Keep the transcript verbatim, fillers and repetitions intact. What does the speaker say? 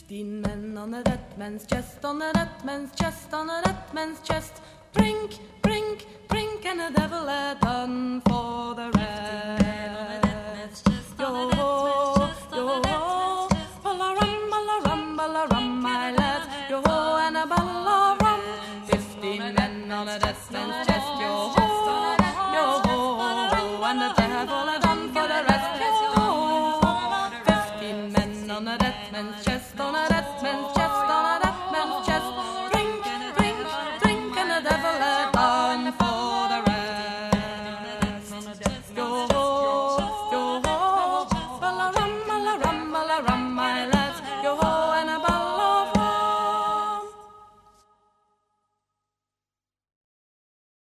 Fifteen men on a dead man's chest, on a dead man's chest, on a dead man's chest. Drink, drink, drink, and the devil had done for the rest.